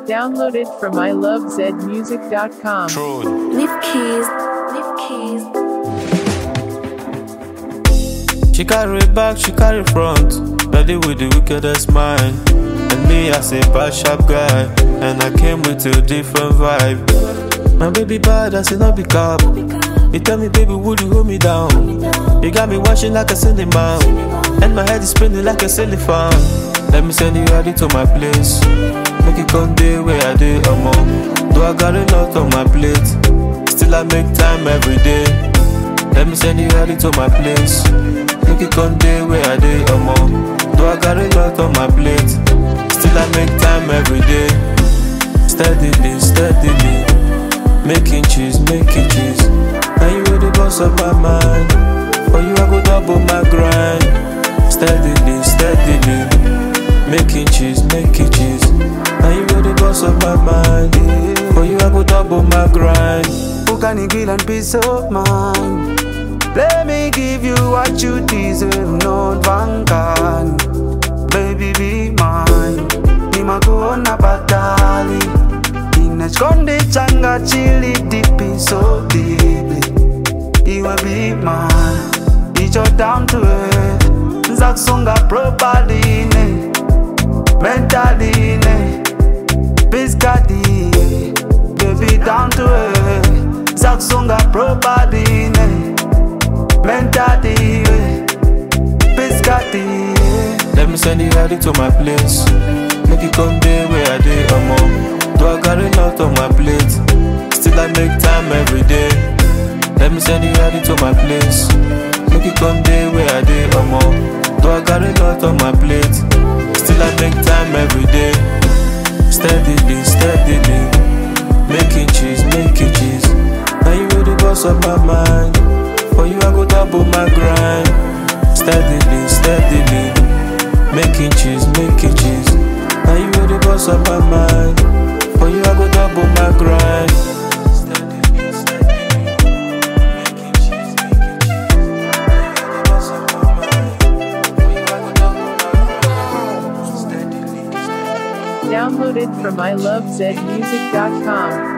Downloaded from ilovezmusic.com. Leave keys. She carry back, she carry front, ready with the wickedest mind. And me, I say bad sharp guy, and I came with a different vibe. My baby bad, I say not be cop. You tell me, baby, would you hold me down? You got me watching like a cinema, and my head is spinning like a silly fan. Let me send you ready to my place. Make it come day where I do, though I got a lot on my plate, still I make time every day. Let me send you ready to my place. Make it come day where I do, though I got a lot on my plate, still I make time every day. Steadily, steadily, making cheese. Now you really boss up my mind. For you I go double my grind. Steadily, steadily, making cheese. Now you really boss up my mind. For you I go double my grind. Who can you kill and peace of mind? Let me give you what you deserve, not vankan. Baby be mine. Nimakuona batali. Inachkonde changa chili dipi so deeply. You will be mine. It's your down to earth. Zaksonga properly ne. Mentally ne. Biscadi. Baby down to earth. Zaksonga properly ne. Mentally, Biscati. Let me send you ready to my place. Make it come day where I do, though I got a lot on my plate, still I make time every day. Let me send you ready to my place. Make it come day where I do, though I got a lot on my plate, still I make time every day. Steadily, steadily, making cheese. Now you really boss up my mind. For you I go double my grind. Steadily, steadily, making cheese. Now you really boss up my mind. For you I go double my grind. Steadily, steadily, making cheese. Now you really boss up my mind. For you I go double my grind. Steadily, steadily. Downloaded from ilovezmusic.com.